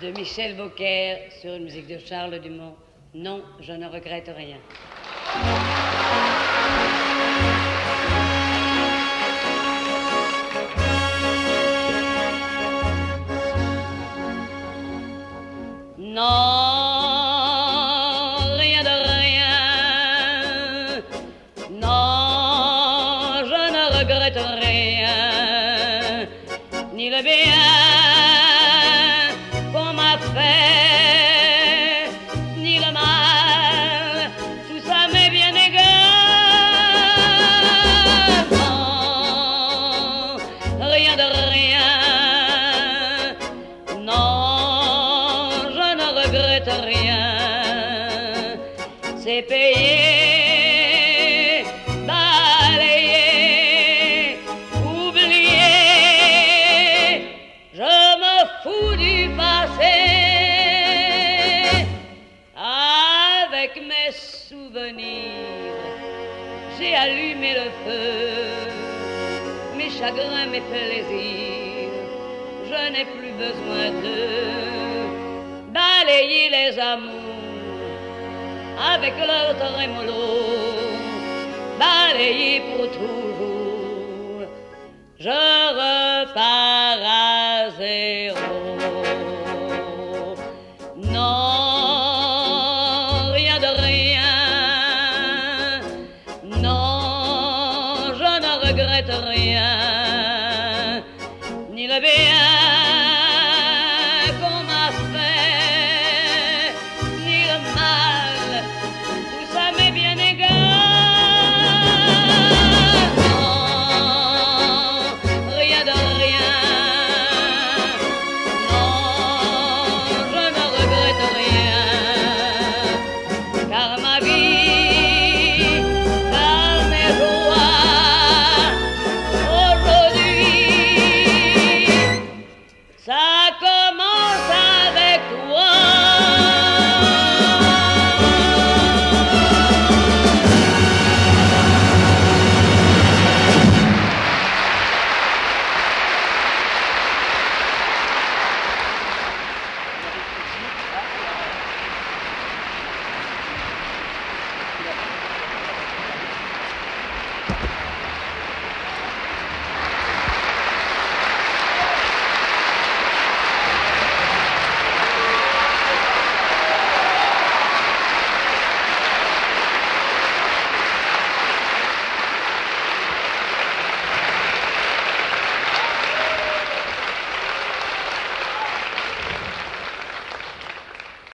de Michel Beaucaire sur une musique de Charles Dumont. Non, je ne regrette rien. Non, rien de rien. Non, je ne regrette rien. Ni le bien qu'on m'a fait, ni le mal, tout ça m'est bien égal. Non, rien de rien. Non, je ne regrette rien. C'est payé, balayé, oublié. Je me fous du passé. Avec mes souvenirs, j'ai allumé le feu. Mes chagrins, mes plaisirs, je n'ai plus besoin de balayer les amours avec leur trémolo, balayer pour toujours. Je repars.